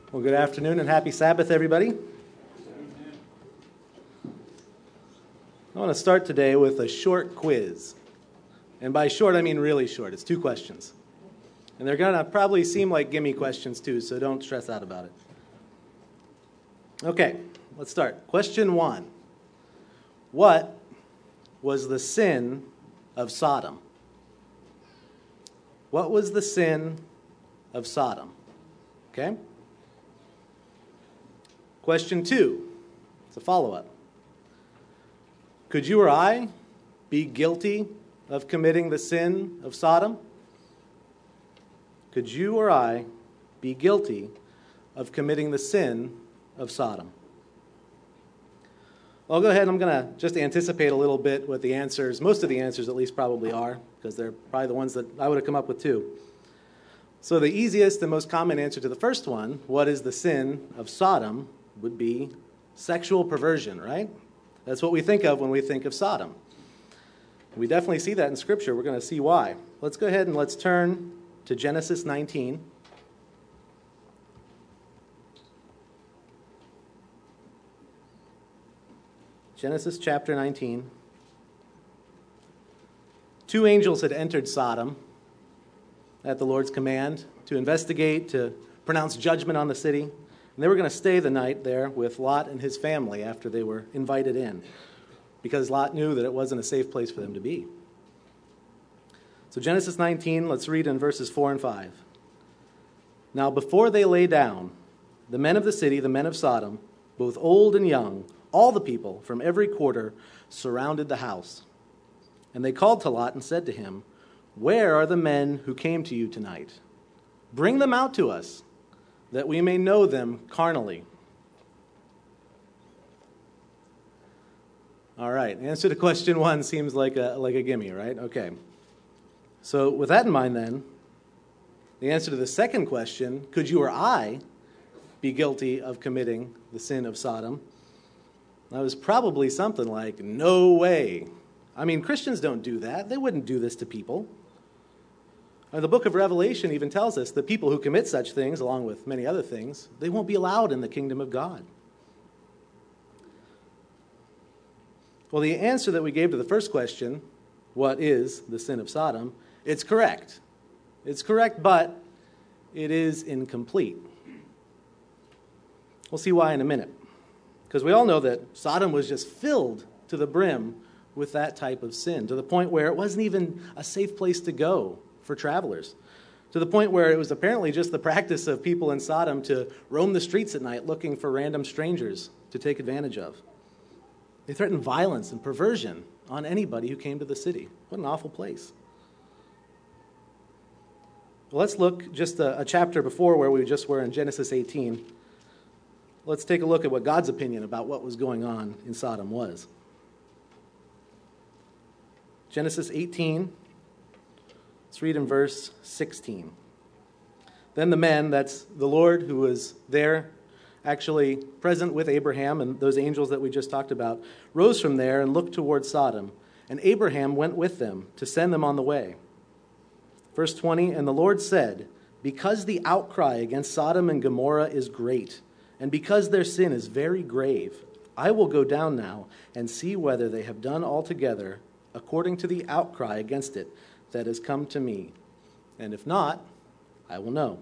Well, good afternoon and happy Sabbath, everybody. I want to start today with a short quiz. And by short, I mean really short. It's 2 questions. And they're going to probably seem like gimme questions too, so don't stress out about it. Okay, let's start. Question 1. What was the sin of Sodom? What was the sin of Sodom? Okay? Question 2. It's a follow-up. Could you or I be guilty of committing the sin of Sodom? Could you or I be guilty of committing the sin of Sodom? Well, I'll go ahead and I'm going to just anticipate a little bit what the answers, most of the answers at least probably are, because they're probably the ones that I would have come up with too. So the easiest and most common answer to the first one, what is the sin of Sodom, would be sexual perversion, right? That's what we think of when we think of Sodom. We definitely see that in Scripture. We're going to see why. Let's go ahead and let's turn to Genesis 19. Genesis chapter 19. 2 angels had entered Sodom at the Lord's command to investigate, to pronounce judgment on the city. And they were going to stay the night there with Lot and his family after they were invited in, because Lot knew that it wasn't a safe place for them to be. So Genesis 19, let's read in verses 4 and 5. Now before they lay down, the men of the city, the men of Sodom, both old and young, all the people from every quarter, surrounded the house. And they called to Lot and said to him, "Where are the men who came to you tonight? Bring them out to us, that we may know them carnally." All right, answer to question 1 seems like a gimme, right? Okay. So with that in mind then, the answer to the second question, could you or I be guilty of committing the sin of Sodom? That was probably something like, no way. I mean, Christians don't do that. They wouldn't do this to people. The book of Revelation even tells us that people who commit such things, along with many other things, they won't be allowed in the kingdom of God. Well, the answer that we gave to the first question, what is the sin of Sodom, it's correct. It's correct, but it is incomplete. We'll see why in a minute. Because we all know that Sodom was just filled to the brim with that type of sin, to the point where it wasn't even a safe place to go for travelers, to the point where it was apparently just the practice of people in Sodom to roam the streets at night looking for random strangers to take advantage of. They threatened violence and perversion on anybody who came to the city. What an awful place. Well, let's look just a chapter before where we just were in Genesis 18. Let's take a look at what God's opinion about what was going on in Sodom was. Genesis 18. Let's read in verse 16. Then the men, that's the Lord who was there, actually present with Abraham and those angels that we just talked about, rose from there and looked toward Sodom. And Abraham went with them to send them on the way. Verse 20, and the Lord said, because the outcry against Sodom and Gomorrah is great, and because their sin is very grave, I will go down now and see whether they have done altogether according to the outcry against it that has come to me. And if not, I will know.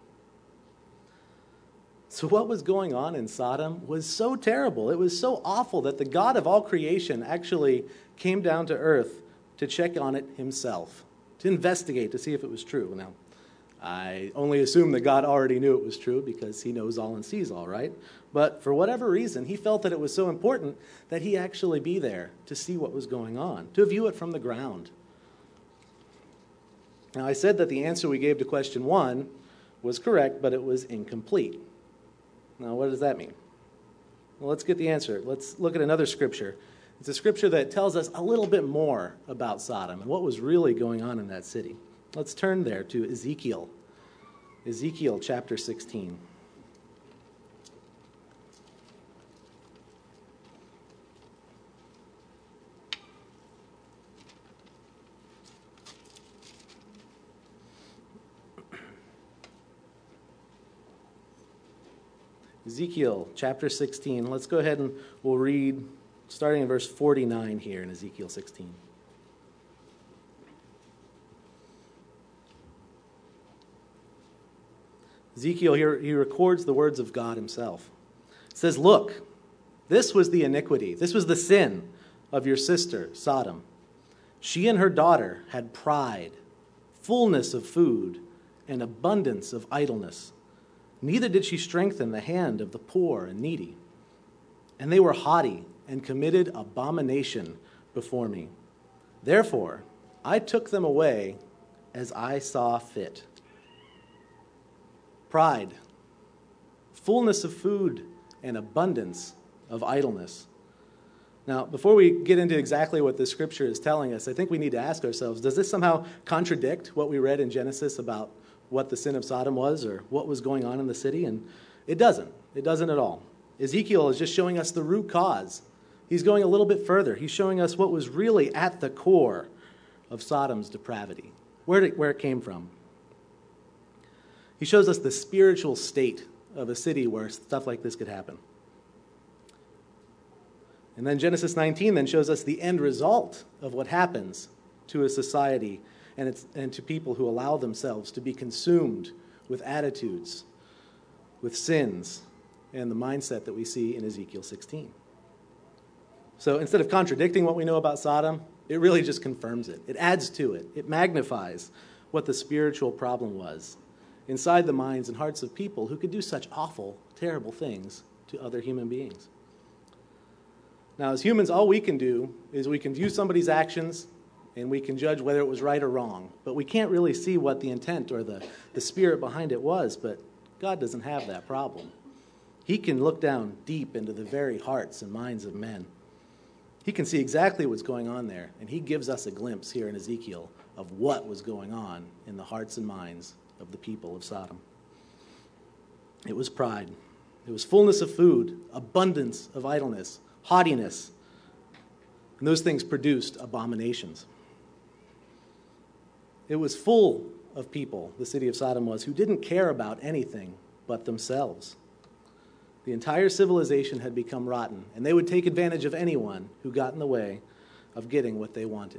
So what was going on in Sodom was so terrible. It was so awful that the God of all creation actually came down to earth to check on it himself, to investigate, to see if it was true. Now, I only assume that God already knew it was true because he knows all and sees all, right? But for whatever reason, he felt that it was so important that he actually be there to see what was going on, to view it from the ground. Now, I said that the answer we gave to question 1 was correct, but it was incomplete. Now, what does that mean? Well, let's get the answer. Let's look at another scripture. It's a scripture that tells us a little bit more about Sodom and what was really going on in that city. Let's turn there to Ezekiel. Ezekiel chapter 16. Ezekiel chapter 16. Let's go ahead and we'll read starting in verse 49 here in Ezekiel 16. Ezekiel here, he records the words of God himself. It says, "Look, this was the iniquity, this was the sin of your sister, Sodom. She and her daughter had pride, fullness of food, and abundance of idleness. Neither did she strengthen the hand of the poor and needy. And they were haughty and committed abomination before me. Therefore, I took them away as I saw fit." Pride, fullness of food, and abundance of idleness. Now, before we get into exactly what the scripture is telling us, I think we need to ask ourselves, does this somehow contradict what we read in Genesis about what the sin of Sodom was or what was going on in the city? And it doesn't. It doesn't at all. Ezekiel is just showing us the root cause. He's going a little bit further. He's showing us what was really at the core of Sodom's depravity, where it came from. He shows us the spiritual state of a city where stuff like this could happen. And then Genesis 19 then shows us the end result of what happens to a society and to people who allow themselves to be consumed with attitudes, with sins, and the mindset that we see in Ezekiel 16. So instead of contradicting what we know about Sodom, it really just confirms it. It adds to it. It magnifies what the spiritual problem was inside the minds and hearts of people who could do such awful, terrible things to other human beings. Now, as humans, all we can do is we can view somebody's actions and we can judge whether it was right or wrong. But we can't really see what the intent or the spirit behind it was. But God doesn't have that problem. He can look down deep into the very hearts and minds of men. He can see exactly what's going on there. And he gives us a glimpse here in Ezekiel of what was going on in the hearts and minds of the people of Sodom. It was pride. It was fullness of food, abundance of idleness, haughtiness. And those things produced abominations. It was full of people, the city of Sodom was, who didn't care about anything but themselves. The entire civilization had become rotten, and they would take advantage of anyone who got in the way of getting what they wanted.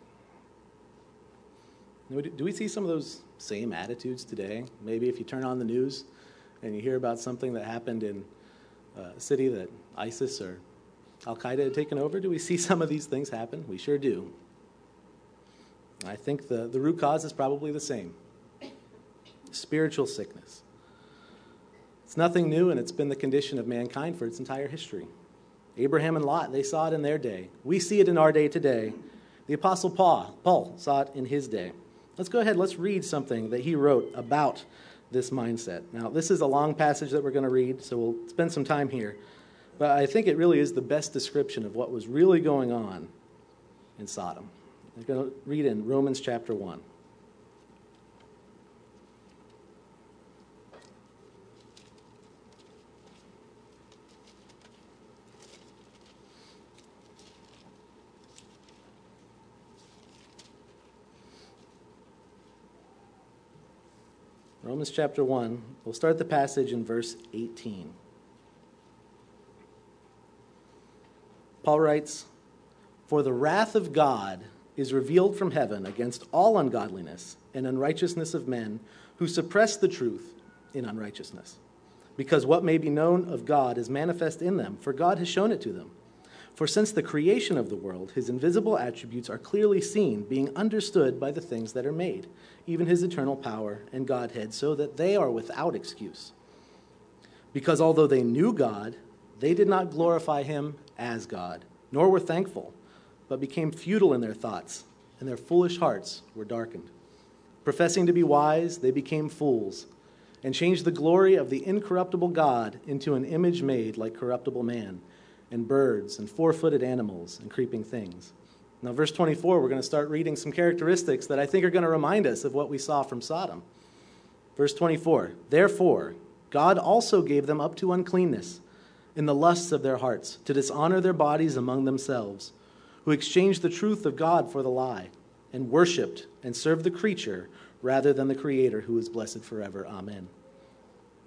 Do we see some of those same attitudes today? Maybe if you turn on the news and you hear about something that happened in a city that ISIS or Al-Qaeda had taken over, do we see some of these things happen? We sure do. I think the root cause is probably the same. Spiritual sickness. It's nothing new, and it's been the condition of mankind for its entire history. Abraham and Lot, they saw it in their day. We see it in our day today. The Apostle Paul saw it in his day. Let's go ahead, let's read something that he wrote about this mindset. Now, this is a long passage that we're going to read, so we'll spend some time here. But I think it really is the best description of what was really going on in Sodom. I'm going to read in Romans chapter 1. Romans chapter 1, we'll start the passage in verse 18. Paul writes, "For the wrath of God is revealed from heaven against all ungodliness and unrighteousness of men who suppress the truth in unrighteousness. Because what may be known of God is manifest in them, for God has shown it to them. For since the creation of the world, his invisible attributes are clearly seen, being understood by the things that are made, even his eternal power and Godhead, so that they are without excuse. Because although they knew God, they did not glorify him as God, nor were thankful, but became futile in their thoughts, and their foolish hearts were darkened. Professing to be wise, they became fools, and changed the glory of the incorruptible God into an image made like corruptible man, and birds, and four-footed animals, and creeping things." Now, verse 24, we're going to start reading some characteristics that I think are going to remind us of what we saw from Sodom. Verse 24, "Therefore, God also gave them up to uncleanness in the lusts of their hearts, to dishonor their bodies among themselves, who exchanged the truth of God for the lie, and worshipped and served the creature rather than the Creator, who is blessed forever. Amen.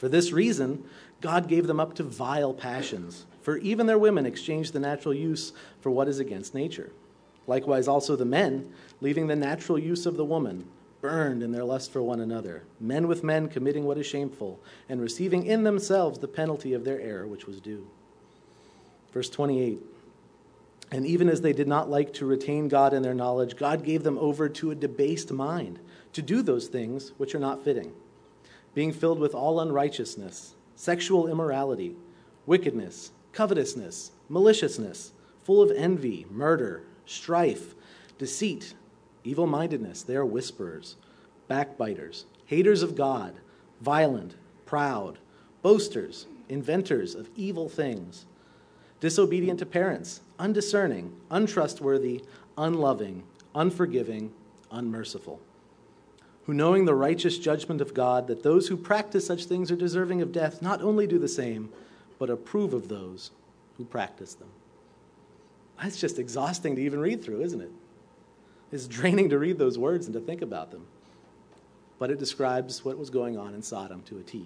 For this reason, God gave them up to vile passions, for even their women exchanged the natural use for what is against nature. Likewise also the men, leaving the natural use of the woman, burned in their lust for one another, men with men committing what is shameful, and receiving in themselves the penalty of their error which was due. Verse 28, and even as they did not like to retain God in their knowledge, God gave them over to a debased mind, to do those things which are not fitting, being filled with all unrighteousness, sexual immorality, wickedness, covetousness, maliciousness, full of envy, murder, strife, deceit, evil-mindedness. They are whisperers, backbiters, haters of God, violent, proud, boasters, inventors of evil things, disobedient to parents, undiscerning, untrustworthy, unloving, unforgiving, unmerciful, who knowing the righteous judgment of God, that those who practice such things are deserving of death, not only do the same, but approve of those who practice them. That's just exhausting to even read through, isn't it? It's draining to read those words and to think about them. But it describes what was going on in Sodom to a T.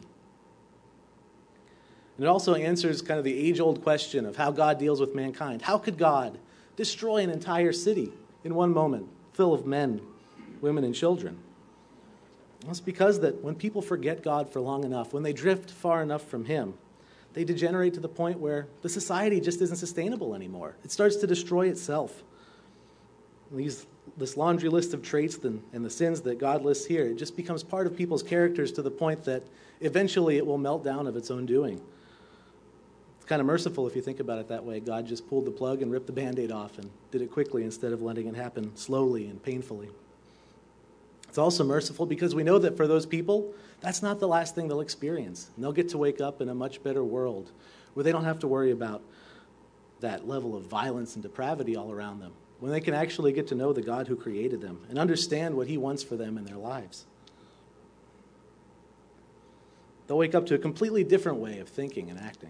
And it also answers kind of the age-old question of how God deals with mankind. How could God destroy an entire city in one moment, full of men, women, and children? Well, it's because that when people forget God for long enough, when they drift far enough from Him, they degenerate to the point where the society just isn't sustainable anymore. It starts to destroy itself. This laundry list of traits and the sins that God lists here, it just becomes part of people's characters to the point that eventually it will melt down of its own doing. It's kind of merciful if you think about it that way. God just pulled the plug and ripped the Band-Aid off and did it quickly instead of letting it happen slowly and painfully. It's also merciful because we know that for those people, that's not the last thing they'll experience. And they'll get to wake up in a much better world where they don't have to worry about that level of violence and depravity all around them, when they can actually get to know the God who created them and understand what He wants for them in their lives. They'll wake up to a completely different way of thinking and acting.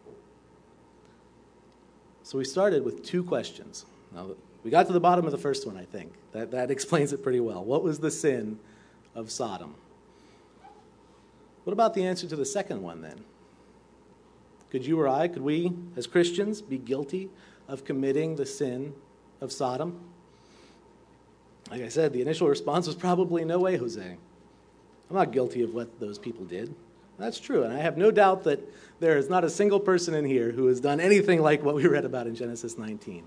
So we started with two questions. Now, we got to the bottom of the first one, I think. That explains it pretty well. What was the sin of Sodom? What about the answer to the second one, then? Could you or I, could we, as Christians, be guilty of committing the sin of Sodom? Like I said, the initial response was probably, no way, Jose. I'm not guilty of what those people did. That's true, and I have no doubt that there is not a single person in here who has done anything like what we read about in Genesis 19.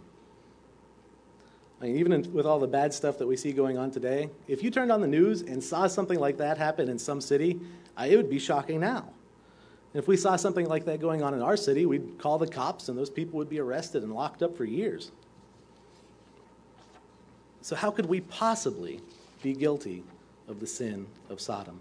I mean, even with all the bad stuff that we see going on today, if you turned on the news and saw something like that happen in some city, it would be shocking now. And if we saw something like that going on in our city, we'd call the cops and those people would be arrested and locked up for years. So how could we possibly be guilty of the sin of Sodom?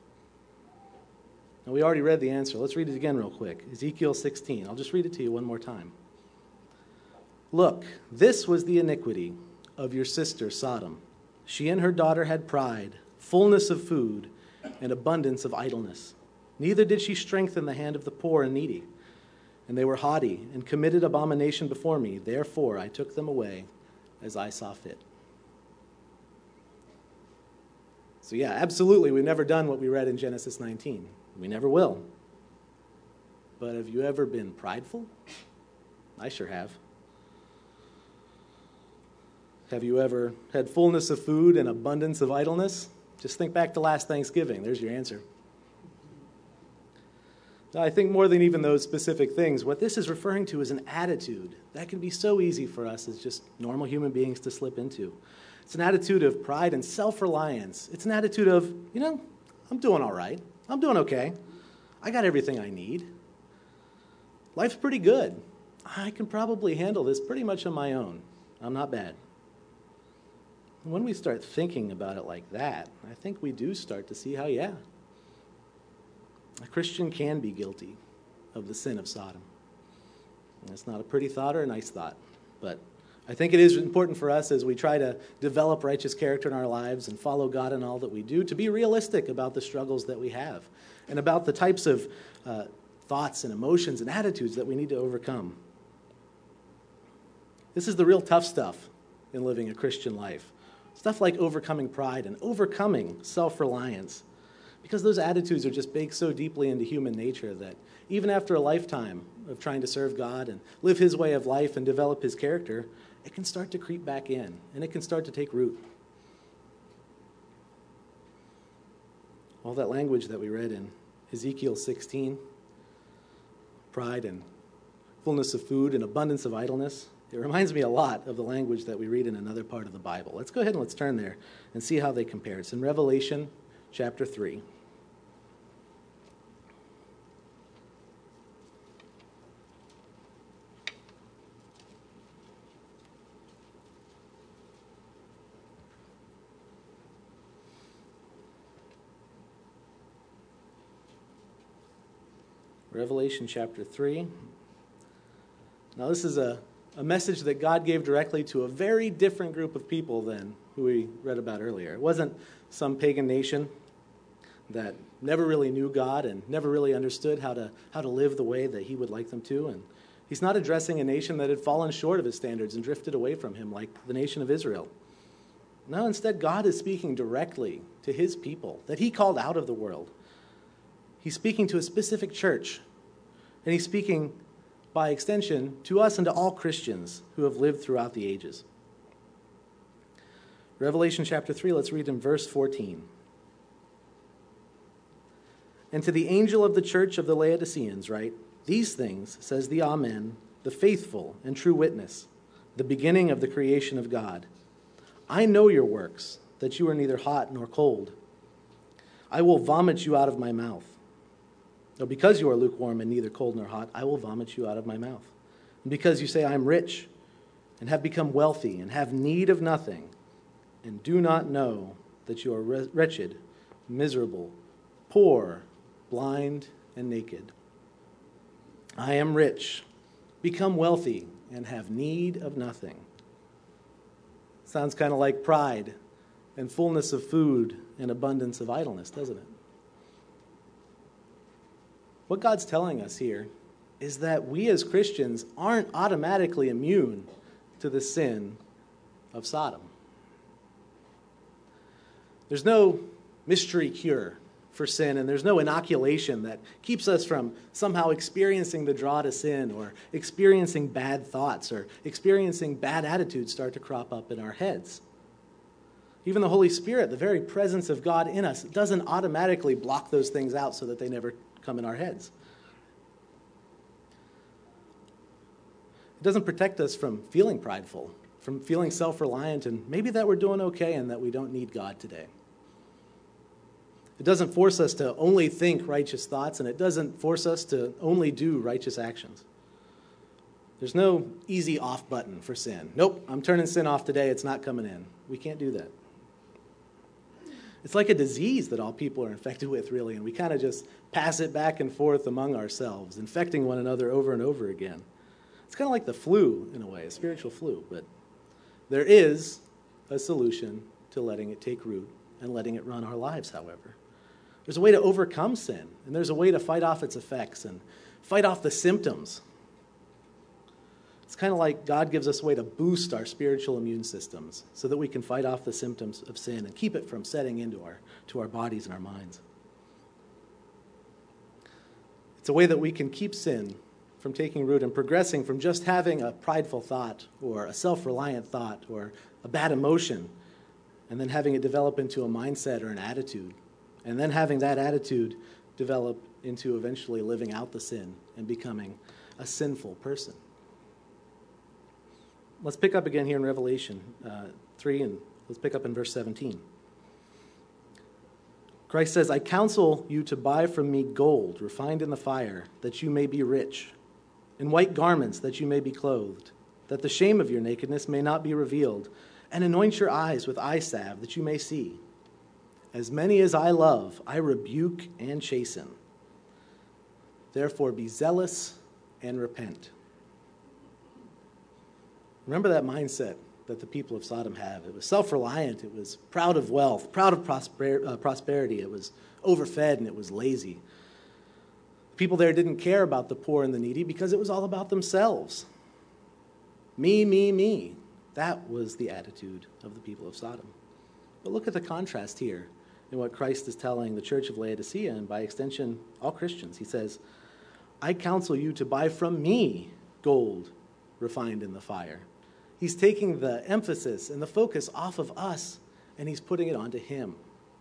Now, we already read the answer. Let's read it again real quick. Ezekiel 16. I'll just read it to you one more time. Look, this was the iniquity of your sister Sodom. She and her daughter had pride, fullness of food, and abundance of idleness. Neither did she strengthen the hand of the poor and needy. And they were haughty and committed abomination before me. Therefore I took them away as I saw fit. So yeah, absolutely, we've never done what we read in Genesis 19. We never will. But have you ever been prideful? I sure have. Have you ever had fullness of food and abundance of idleness? Just think back to last Thanksgiving. There's your answer. Now, I think more than even those specific things, what this is referring to is an attitude that can be so easy for us as just normal human beings to slip into. It's an attitude of pride and self-reliance. It's an attitude of, I'm doing all right. I'm doing okay. I got everything I need. Life's pretty good. I can probably handle this pretty much on my own. I'm not bad. When we start thinking about it like that, I think we do start to see how, a Christian can be guilty of the sin of Sodom. And it's not a pretty thought or a nice thought, but I think it is important for us as we try to develop righteous character in our lives and follow God in all that we do to be realistic about the struggles that we have and about the types of thoughts and emotions and attitudes that we need to overcome. This is the real tough stuff in living a Christian life. Stuff like overcoming pride and overcoming self-reliance. Because those attitudes are just baked so deeply into human nature that even after a lifetime of trying to serve God and live his way of life and develop his character, it can start to creep back in, and it can start to take root. All that language that we read in Ezekiel 16, pride and fullness of food and abundance of idleness, it reminds me a lot of the language that we read in another part of the Bible. Let's go ahead and let's turn there and see how they compare. It's in Revelation chapter 3. Revelation chapter 3. Now this is a message that God gave directly to a very different group of people than who we read about earlier. It wasn't some pagan nation that never really knew God and never really understood how to live the way that he would like them to. And he's not addressing a nation that had fallen short of his standards and drifted away from him like the nation of Israel. No, instead, God is speaking directly to his people that he called out of the world. He's speaking to a specific church, and he's speaking by extension to us and to all Christians who have lived throughout the ages. Revelation chapter 3, let's read in verse 14. And to the angel of the church of the Laodiceans write, these things says the Amen, the faithful and true witness, the beginning of the creation of God. I know your works, that you are neither hot nor cold. I will vomit you out of my mouth. No, because you are lukewarm and neither cold nor hot, I will vomit you out of my mouth. And because you say, I am rich and have become wealthy and have need of nothing, and do not know that you are wretched, miserable, poor, blind, and naked. I am rich, become wealthy, and have need of nothing. Sounds kind of like pride and fullness of food and abundance of idleness, doesn't it? What God's telling us here is that we as Christians aren't automatically immune to the sin of Sodom. There's no mystery cure for sin, and there's no inoculation that keeps us from somehow experiencing the draw to sin or experiencing bad thoughts or experiencing bad attitudes start to crop up in our heads. Even the Holy Spirit, the very presence of God in us, doesn't automatically block those things out so that they never come in our heads. It doesn't protect us from feeling prideful, from feeling self-reliant, and maybe that we're doing okay and that we don't need God today. It doesn't force us to only think righteous thoughts, and it doesn't force us to only do righteous actions. There's no easy off button for sin. Nope, I'm turning sin off today, it's not coming in. We can't do that. It's like a disease that all people are infected with, really, and we kind of just pass it back and forth among ourselves, infecting one another over and over again. It's kind of like the flu, in a way, a spiritual flu, but there is a solution to letting it take root and letting it run our lives, however. There's a way to overcome sin, and there's a way to fight off its effects and fight off the symptoms. It's kind of like God gives us a way to boost our spiritual immune systems so that we can fight off the symptoms of sin and keep it from setting into our bodies and our minds. It's a way that we can keep sin from taking root and progressing from just having a prideful thought or a self-reliant thought or a bad emotion and then having it develop into a mindset or an attitude and then having that attitude develop into eventually living out the sin and becoming a sinful person. Let's pick up again here in Revelation 3, and let's pick up in verse 17. Christ says, I counsel you to buy from me gold refined in the fire, that you may be rich, and white garments, that you may be clothed, that the shame of your nakedness may not be revealed, and anoint your eyes with eye salve, that you may see. As many as I love, I rebuke and chasten. Therefore be zealous and repent. Remember that mindset that the people of Sodom have. It was self-reliant. It was proud of wealth, proud of prosperity. It was overfed, and it was lazy. People there didn't care about the poor and the needy because it was all about themselves. Me, me, me. That was the attitude of the people of Sodom. But look at the contrast here in what Christ is telling the church of Laodicea, and by extension, all Christians. He says, I counsel you to buy from me gold refined in the fire. He's taking the emphasis and the focus off of us, and he's putting it onto him.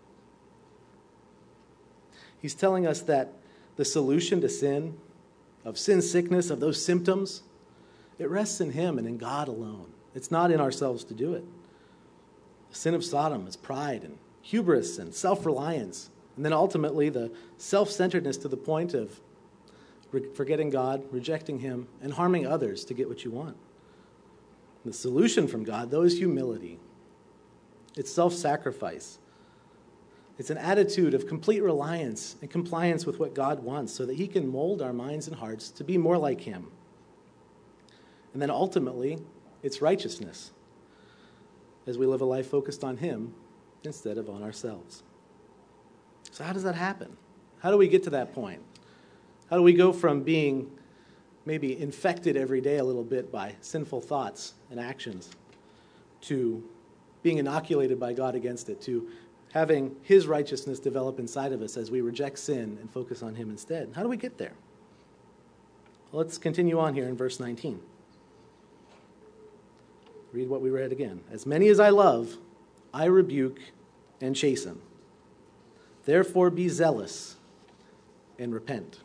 He's telling us that the solution to sin, of sin sickness, of those symptoms, it rests in him and in God alone. It's not in ourselves to do it. The sin of Sodom is pride and hubris and self-reliance, and then ultimately the self-centeredness to the point of forgetting God, rejecting him, and harming others to get what you want. The solution from God, though, is humility. It's self-sacrifice. It's an attitude of complete reliance and compliance with what God wants so that he can mold our minds and hearts to be more like him. And then ultimately, it's righteousness as we live a life focused on him instead of on ourselves. So how does that happen? How do we get to that point? How do we go from being maybe infected every day a little bit by sinful thoughts and actions to being inoculated by God against it, to having his righteousness develop inside of us as we reject sin and focus on him instead? How do we get there? Well, let's continue on here in verse 19. Read what we read again. As many as I love, I rebuke and chasten. Therefore be zealous and repent.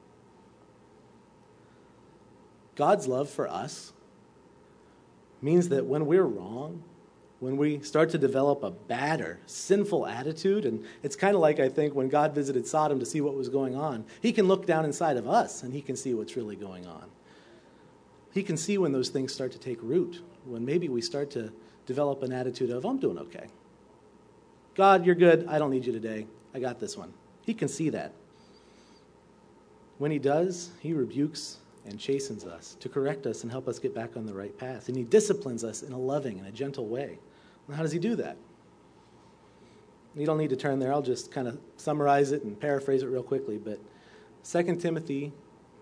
God's love for us means that when we're wrong, when we start to develop a bad or sinful attitude, and it's kind of like, I think, when God visited Sodom to see what was going on, he can look down inside of us and he can see what's really going on. He can see when those things start to take root, when maybe we start to develop an attitude of, I'm doing okay. God, you're good. I don't need you today. I got this one. He can see that. When he does, he rebukes and chastens us to correct us and help us get back on the right path. And he disciplines us in a loving and a gentle way. Well, how does he do that? You don't need to turn there. I'll just kind of summarize it and paraphrase it real quickly. But 2 Timothy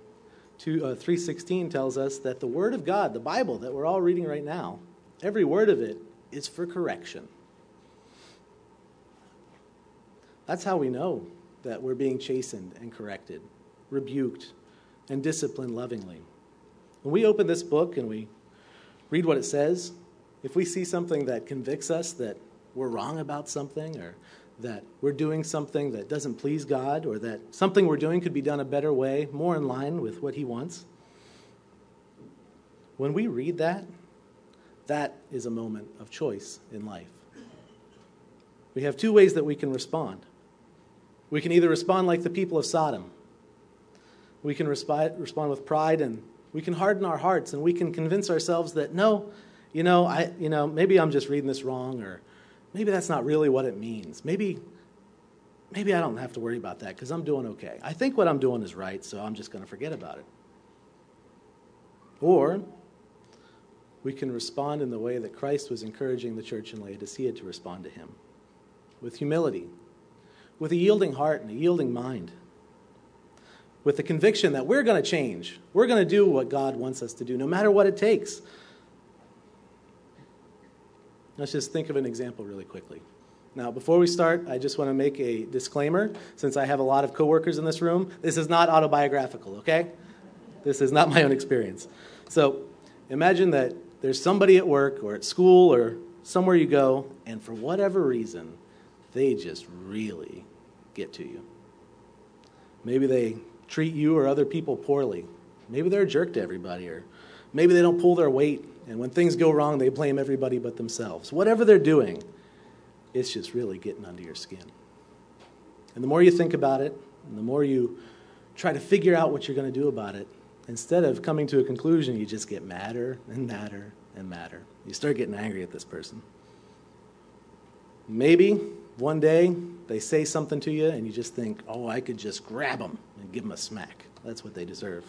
3:16 tells us that the Word of God, the Bible that we're all reading right now, every word of it is for correction. That's how we know that we're being chastened and corrected, rebuked, and disciplined lovingly. When we open this book and we read what it says, if we see something that convicts us that we're wrong about something, or that we're doing something that doesn't please God, or that something we're doing could be done a better way, more in line with what he wants, when we read that, that is a moment of choice in life. We have two ways that we can respond. We can either respond like the people of Sodom. We can respond with pride, and we can harden our hearts, and we can convince ourselves that, no, maybe I'm just reading this wrong, or maybe that's not really what it means. Maybe I don't have to worry about that because I'm doing okay. I think what I'm doing is right, so I'm just going to forget about it. Or we can respond in the way that Christ was encouraging the church in Laodicea to respond to him, with humility, with a yielding heart and a yielding mind, with the conviction that we're going to change. We're going to do what God wants us to do, no matter what it takes. Let's just think of an example really quickly. Now, before we start, I just want to make a disclaimer. Since I have a lot of coworkers in this room, this is not autobiographical, okay? This is not my own experience. So imagine that there's somebody at work or at school or somewhere you go, and for whatever reason, they just really get to you. Maybe they treat you or other people poorly. Maybe they're a jerk to everybody, or maybe they don't pull their weight, and when things go wrong, they blame everybody but themselves. Whatever they're doing, it's just really getting under your skin. And the more you think about it, and the more you try to figure out what you're going to do about it, instead of coming to a conclusion, you just get madder and madder and madder. You start getting angry at this person. Maybe one day they say something to you and you just think, oh, I could just grab them and give them a smack. That's what they deserve.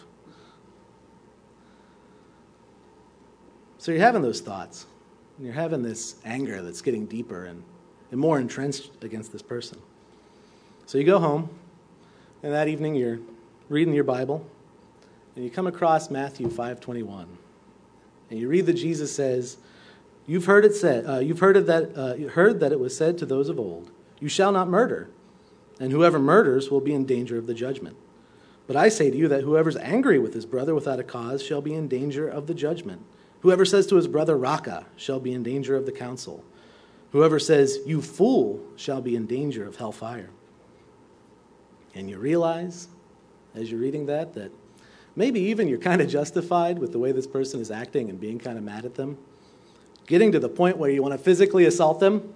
So you're having those thoughts, and you're having this anger that's getting deeper and more entrenched against this person. So you go home, and that evening you're reading your Bible, and you come across Matthew 5:21, and you read that Jesus says, "You've heard that it was said to those of old, You shall not murder, and whoever murders will be in danger of the judgment. But I say to you that whoever's angry with his brother without a cause shall be in danger of the judgment. Whoever says to his brother, Raca, shall be in danger of the council. Whoever says, you fool, shall be in danger of hellfire. And you realize, as you're reading that maybe even you're kind of justified with the way this person is acting and being kind of mad at them. Getting to the point where you want to physically assault them.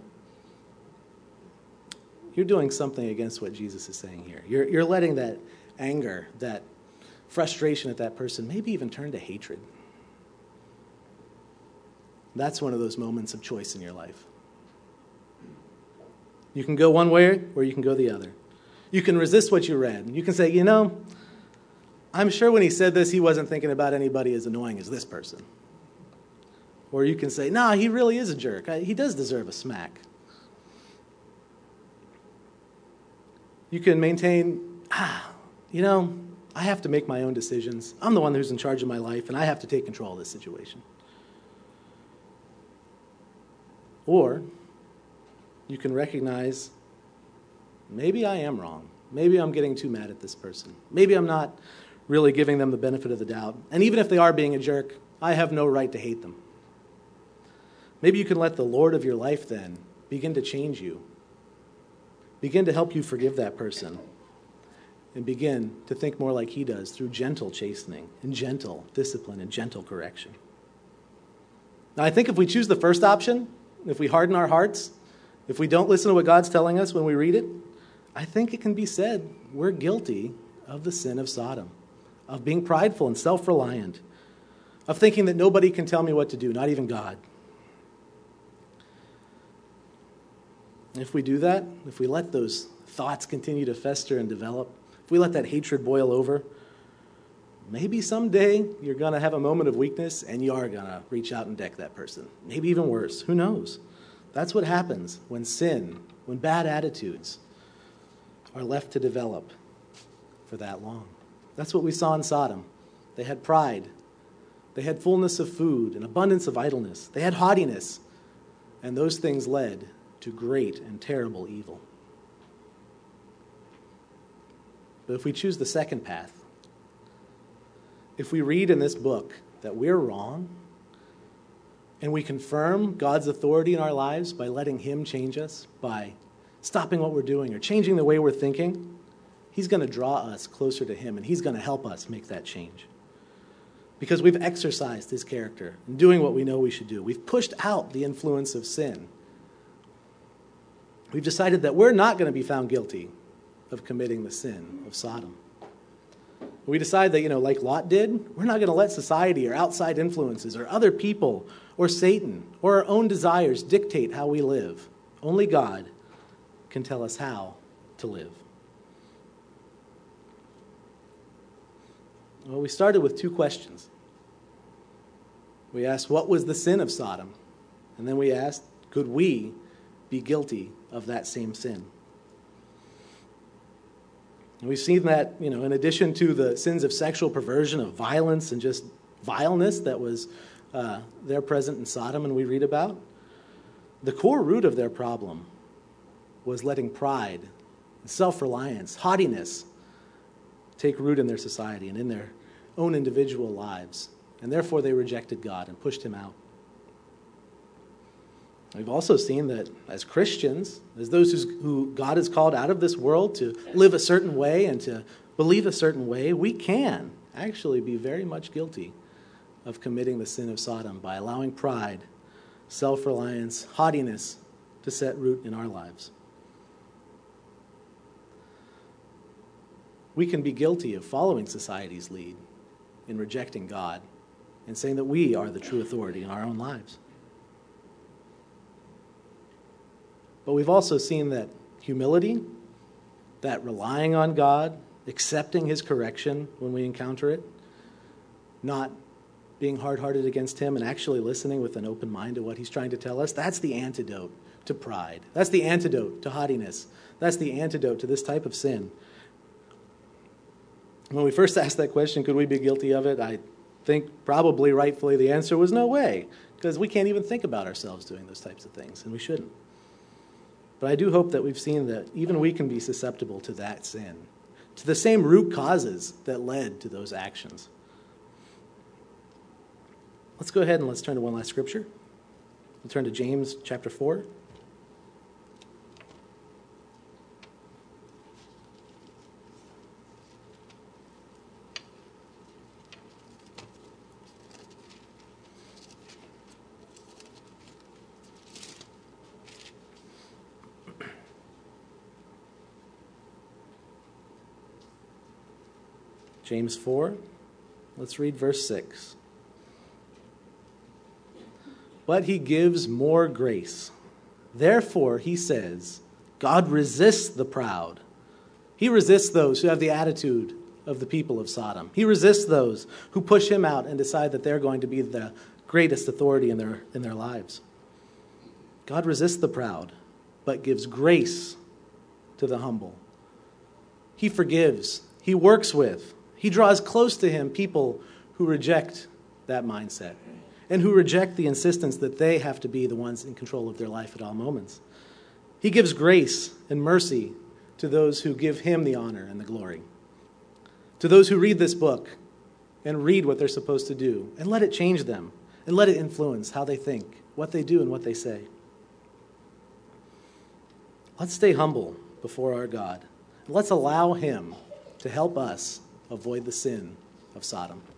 You're doing something against what Jesus is saying here. You're letting that anger, that frustration at that person, maybe even turn to hatred. That's one of those moments of choice in your life. You can go one way or you can go the other. You can resist what you read. You can say, I'm sure when he said this, he wasn't thinking about anybody as annoying as this person. Or you can say, no, he really is a jerk. He does deserve a smack. You can maintain, I have to make my own decisions. I'm the one who's in charge of my life, and I have to take control of this situation. Or you can recognize, maybe I am wrong. Maybe I'm getting too mad at this person. Maybe I'm not really giving them the benefit of the doubt. And even if they are being a jerk, I have no right to hate them. Maybe you can let the Lord of your life then begin to change you. Begin to help you forgive that person. And begin to think more like he does through gentle chastening and gentle discipline and gentle correction. Now, I think if we choose the first option, if we harden our hearts, if we don't listen to what God's telling us when we read it, I think it can be said we're guilty of the sin of Sodom, of being prideful and self-reliant, of thinking that nobody can tell me what to do, not even God. If we do that, if we let those thoughts continue to fester and develop, if we let that hatred boil over, maybe someday you're going to have a moment of weakness and you are going to reach out and deck that person. Maybe even worse. Who knows? That's what happens when sin, when bad attitudes are left to develop for that long. That's what we saw in Sodom. They had pride. They had fullness of food and abundance of idleness. They had haughtiness. And those things led to great and terrible evil. But if we choose the second path, if we read in this book that we're wrong, and we confirm God's authority in our lives by letting him change us, by stopping what we're doing or changing the way we're thinking, he's going to draw us closer to him, and he's going to help us make that change. Because we've exercised his character in doing what we know we should do. We've pushed out the influence of sin. We've decided that we're not going to be found guilty of committing the sin of Sodom. We decide that, like Lot did, we're not going to let society or outside influences or other people or Satan or our own desires dictate how we live. Only God can tell us how to live. Well, we started with two questions. We asked, what was the sin of Sodom? And then we asked, could we be guilty of that same sin? And we've seen that, in addition to the sins of sexual perversion, of violence, and just vileness that was there present in Sodom and we read about, the core root of their problem was letting pride, self-reliance, haughtiness take root in their society and in their own individual lives. And therefore they rejected God and pushed him out. We've also seen that as Christians, as those who God has called out of this world to live a certain way and to believe a certain way, we can actually be very much guilty of committing the sin of Sodom by allowing pride, self-reliance, haughtiness to set root in our lives. We can be guilty of following society's lead in rejecting God and saying that we are the true authority in our own lives. But we've also seen that humility, that relying on God, accepting his correction when we encounter it, not being hard-hearted against him and actually listening with an open mind to what he's trying to tell us, that's the antidote to pride. That's the antidote to haughtiness. That's the antidote to this type of sin. When we first asked that question, could we be guilty of it? I think probably rightfully the answer was no way, because we can't even think about ourselves doing those types of things, and we shouldn't. But I do hope that we've seen that even we can be susceptible to that sin, to the same root causes that led to those actions. Let's go ahead and let's turn to one last scripture. We'll turn to James chapter 4. James 4, let's read verse 6. But he gives more grace. Therefore, he says, God resists the proud. He resists those who have the attitude of the people of Sodom. He resists those who push him out and decide that they're going to be the greatest authority in their lives. God resists the proud, but gives grace to the humble. He forgives. He works with. He draws close to him people who reject that mindset and who reject the insistence that they have to be the ones in control of their life at all moments. He gives grace and mercy to those who give him the honor and the glory. To those who read this book and read what they're supposed to do and let it change them and let it influence how they think, what they do, and what they say. Let's stay humble before our God. Let's allow him to help us avoid the sin of Sodom.